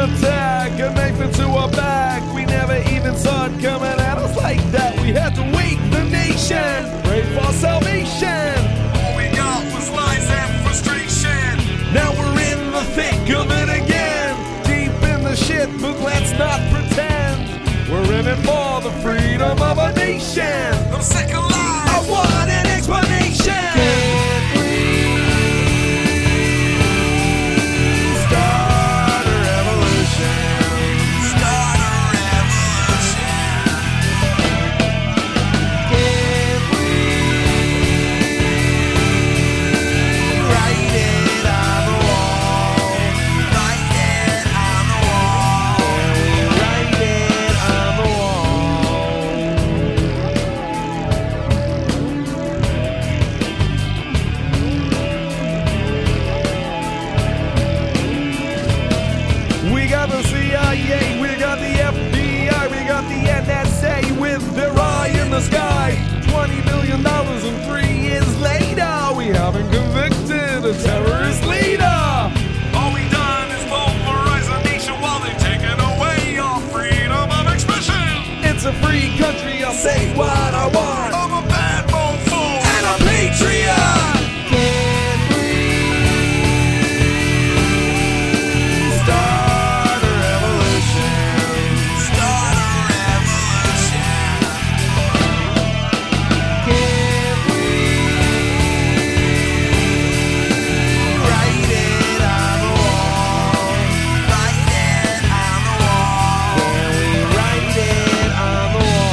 attack, a knife into our back. We never even saw it coming at us like that. We had to wake the nation, pray for salvation. All we got was lies and frustration. Now we're in the thick of it again, deep in the shit, but let's not pretend. We're in it for the freedom of a nation. I'm sick of lies. I want an explanation. Can't we start a revolution? Start a revolution. Can't we write it on the wall? Write it on the wall. Write it on the wall. We got the CIA, we got the FBI, we got the NSA with their eye in the sky. $20 billion and 3 years later, we haven't convicted a terrorist leader. All we done is pulverize a nation while they've taken away our freedom of expression. It's a free country, I'll say what I want. I'm a bad bold fool And a patriot! Can't we start a revolution? Start a revolution. Can't we write it on the wall? Write it on the wall. Can we write it on the wall?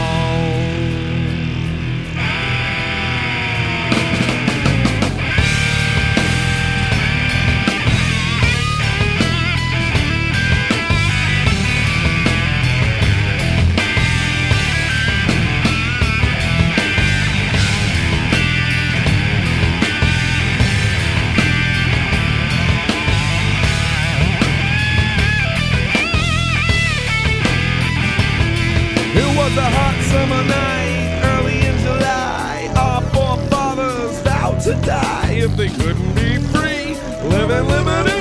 It was a hot summer night, early in July. Our forefathers vowed to die if they couldn't be free, living limited.